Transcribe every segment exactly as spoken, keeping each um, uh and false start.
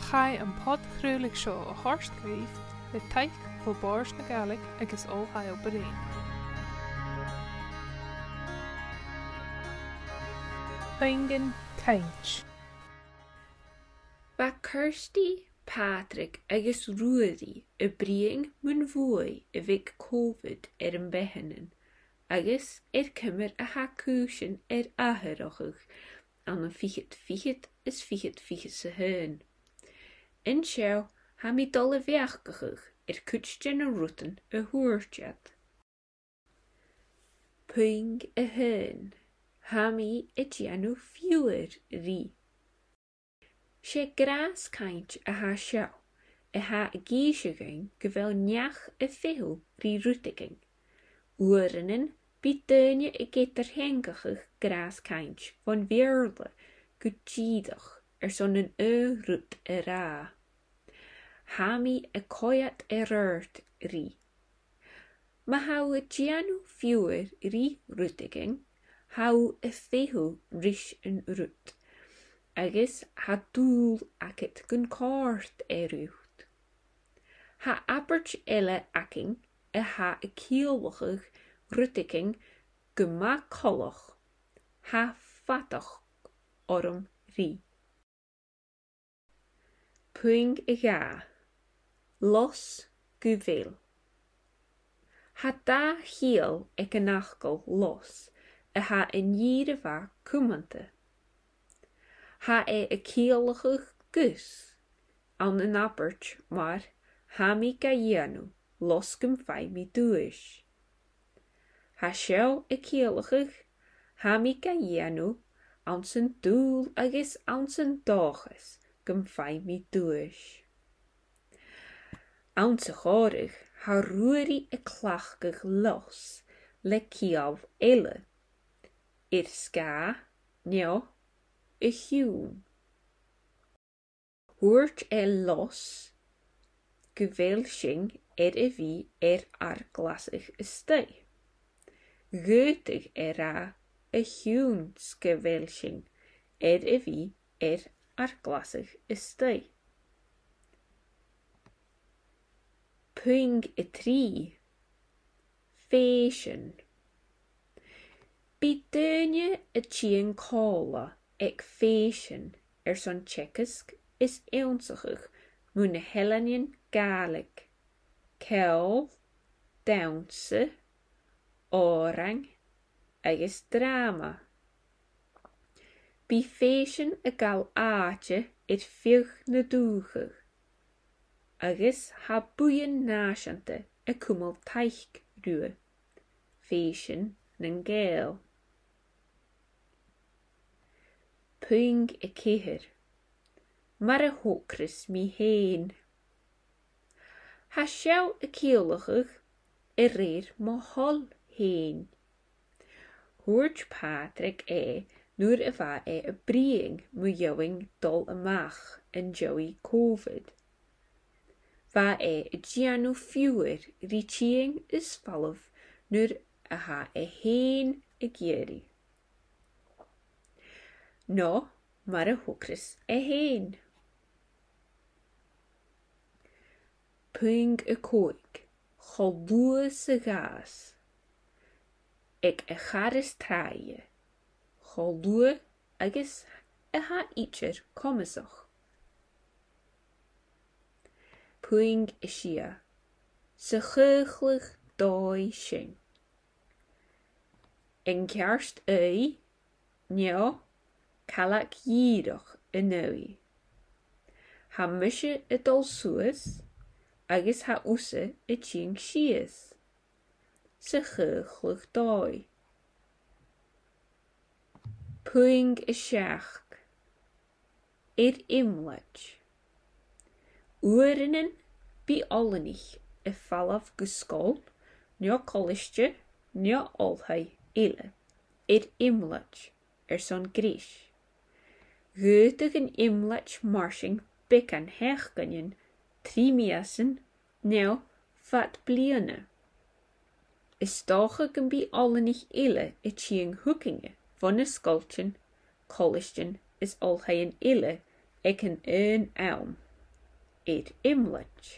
chai an pod chrúlaigh seo a thorstgríomh le teich ó báirs na Gaeilge agus Ó Beléin. Paingan Caint. Ba Kirsty, Patrick agus Ruaidí a bríing mun bhuai a bhíh Covid ar an behannan, agus ar cymar a hacúsin ar athrachuch an an fichit fichit is fichit fichit sa hyn. In seo ha mi dul a bheachgachuch ar cútste na rutan a thuairtead. Puing a hyn, ha mi a gianú fiúir rí. sé grás caint a ha seo, a ha a gíisegin go bhfuil neach a fiú rí rútigin. Uaranin bí duine a gétar hengachuch grás caint van bhearla go díadach ar son an ö rút a rá. Ha mi a coiat a rört rí. Ma hau a gianú fiúir rí rútigin, hau a fiú rís an rút. Agus ha dúl acit gun cort erúcht. Ha abert eile aking a ha a kielwachig rutiking go ma kolach. Ha fatach orm rí. Puing a ga. Los go veel. Ha da hiel ag a nachgal los a ha in jire va cumante. Ha e a kielachig gus an an abert, maar ha mi ga janu los gum fai mi duis. Ha sjau a kielachig, ha mi ga janu an zijn doel agus an zijn dages gum fai mi duis. An se chorig ha ruari a klachgig los le kiav ele. Ir ska, neo, a hiún. Hoort e los, geveelsing er a vi er arglasig stei. Geutig er a a hiún skeveelsing er a vi er arglasig stei. Puing a trí. Fashion. Bí duine a tían cála ag fashion er son tjekisk is eonsachig mun na Hellenian Gaeilge. Ceol, dawnse, orang, agus drama. Bí fashion a gal áte it fiuch na dúchig. Agus ha buien náisiante a cummal taich rua. Fashion nan Gael. Puing a céhir. Mar a hócris mi héin. Ha sjau a céolachig a réir má hol héin. Hoort Patrick e nuair a bha e a bríing mu jouing dul amach in Joey Covid. Va e a gianú fiúir rí tíing is fallaf nuair a ha a héin a géri. No, mar a hócris a héin. Puing a cóig, cholbua sa gás. Ag a charis traie, cholbua agus a ha itcher komisach. Puing a sia, sa chuchlig dói sin. In kerst ei, neo, kalak jírach a nui. Ha misje a dul suas, agus ha úsa a tíng sias. Sa chuchlig dói. Puing a seach, ir imlach. Uaranin bí allanich a fallaf guscol, neo collistje, neo olhai ile. Ir imlach, er son grís. Geutig an imlach marsing bik an hechganjen, trimiasen, neo fat bliane. Is stocha gan bí allanich ile a tíing hookinge, van a sculption, collistjen is olhai an ile ag an een elm. eir imlet.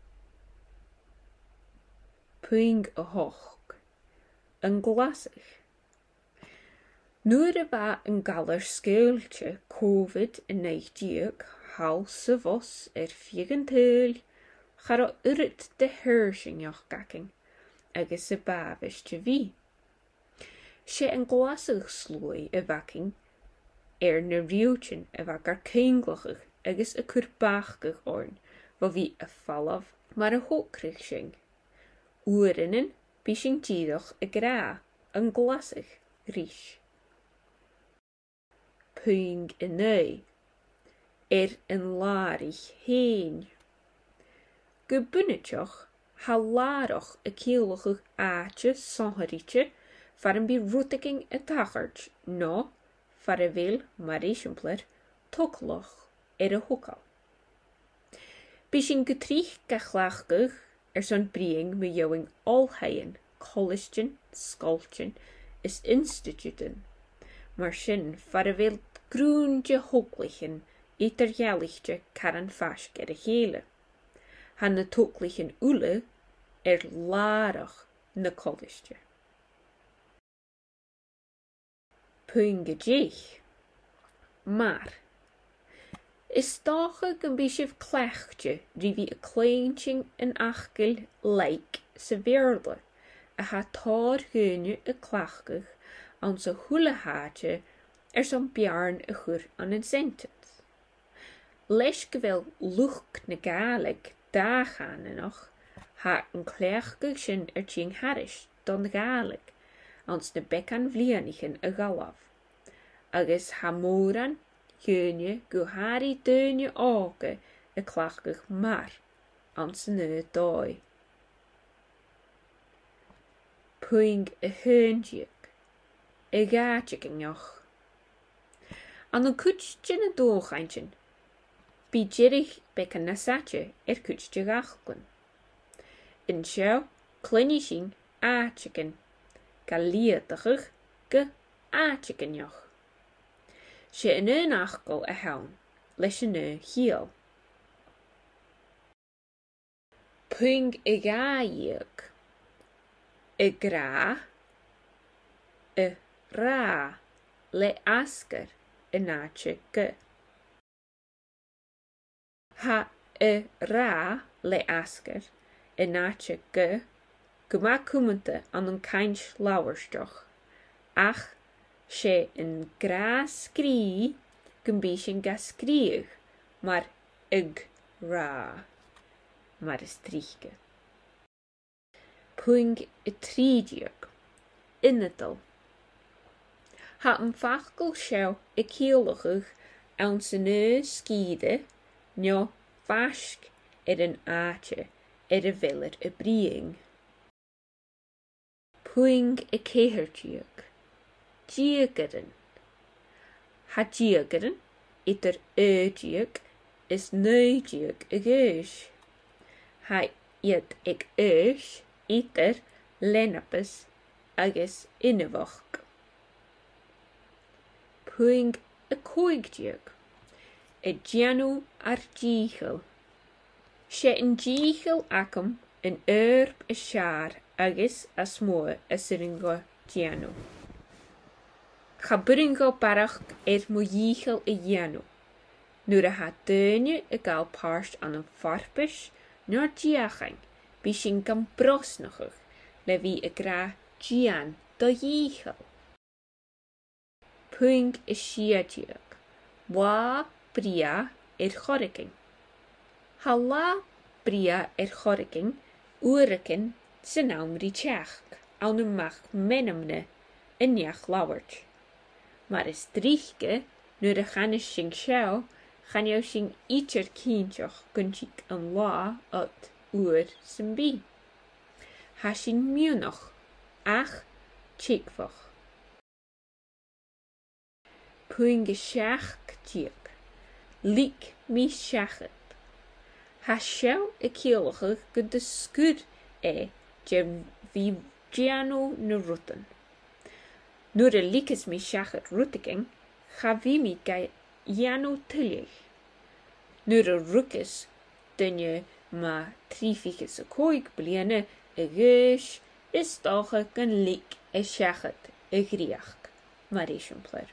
Puing a hoch, yn glasig. Nuair a ba yn galar sgéilte Covid in neighdíag hawl sa vos er figan tyl, char o urit de hirsingoch gaking, agus a bavis te vi. Se yn glasig slwy y vaking er na riwtjen a va gar keinglachig agus a kurbachgig orn, wa vi a fallaf mar a hokrig sing. Oerinnen bising tídoch a gra yn glasig ríis. Puing a neu, er yn larig heen. Go bunnetjoch ha laroch a keelachig aatje sanharietje far een bi roetiging a tachart, no far a veel marisimpler toklach er a hokal. Bising getrieg gachlachgig er son briing me jouwing alheien, collegejen, skoltjen, is instituten. Maar sin far a veel groenje hoklichen, iter jellichtje karan fask er a hele. Han na toklichen ule er larach na collegeje. Puinge jeich. Maar, is dagen een beetje klechtje, die wie een kleintje en achkel lijk se weerde, a ha taar geunje een klachtig, aan se hule haatje, er zo'n bjarn a gur aan een sentens. Les gewel lucht na galig, daar gaan er nog, ha een klechtig sin er tjing harish, dan galig, ans de bek aan vlienigen a galaf. Agus ha moran, geunje, go hari deunje ake, a klachtig maar, ans ne doi. Puing a heunjik, a gaatjik nog. An een kutje na doorgeintje, bi jirig bek een nasatje er kutje gachken. In sjouw, klinishing, aatjiken, galietigig, ge aatjiken joch. Se in een achkel a haun, les in een hiel. Puing a gaajik, a gra, a ra, le asker, a naatje ge. Ha a ra, le asker, a naatje ge, guma kumante an een kainch lauwerstoch. Ach, se een gra skrie, gumbishin ga skrieg, maar ig ra, maar is triege. Puing a triediek, innetal. Ha een fachkel sjouw a keelachig, aan se neu skiede, njo vask er een aatje, er a veller a briing. Puing a kehertjiek. Diegeren. Ha diegeren, iter eudjiek, is neudjiek a geus. Ha iet ik eus, iter lenapes, agus innevach. Puing a koigdjiek. A gianu ar giegel. Se een giegel akum, een erp a sjaar, agus a smoe a siringo gianu. Ga buringo barach er mo jiegel a gianu. Nuair a ha deunje a gal paarst an een farpish, nor giachang, bi sin gan brosnachig, le vi a gra gian do jiegel. Puing a siadjiak. Wa bria er choriking. Ha la bria er choriking, oeriken se naam richach, aan een mag menemne, en jach lauwert. Maar is driechke, nu de gaan is sing sjouw, gaan jou sing ietsjer kientjoch, kuntjik een la uit oer zijn bi. Ha sing munoch, ach, tjikvach. Puing geschach tjik. Liek mi shachet. Ha sjouw e keelige ge de skud e, je vi giano ne rutten. Nu de likes mi shachet ruttiking, ga vi mi ga jano tillig. Nu de rukes dunne má trífichas a cóig bliana a gis is stocha gan lik a seachat a griach, mar éisiamplar.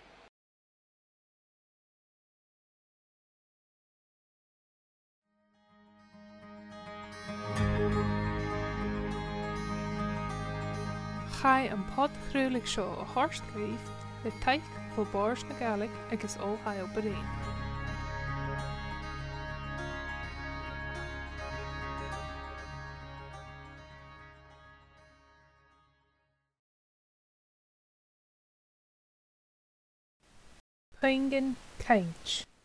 Chai an pod chrúlaigh seo a Thorst Grieve, le taic fo báis na Gaelic agus ó Hail Brain. Paingin Kainch.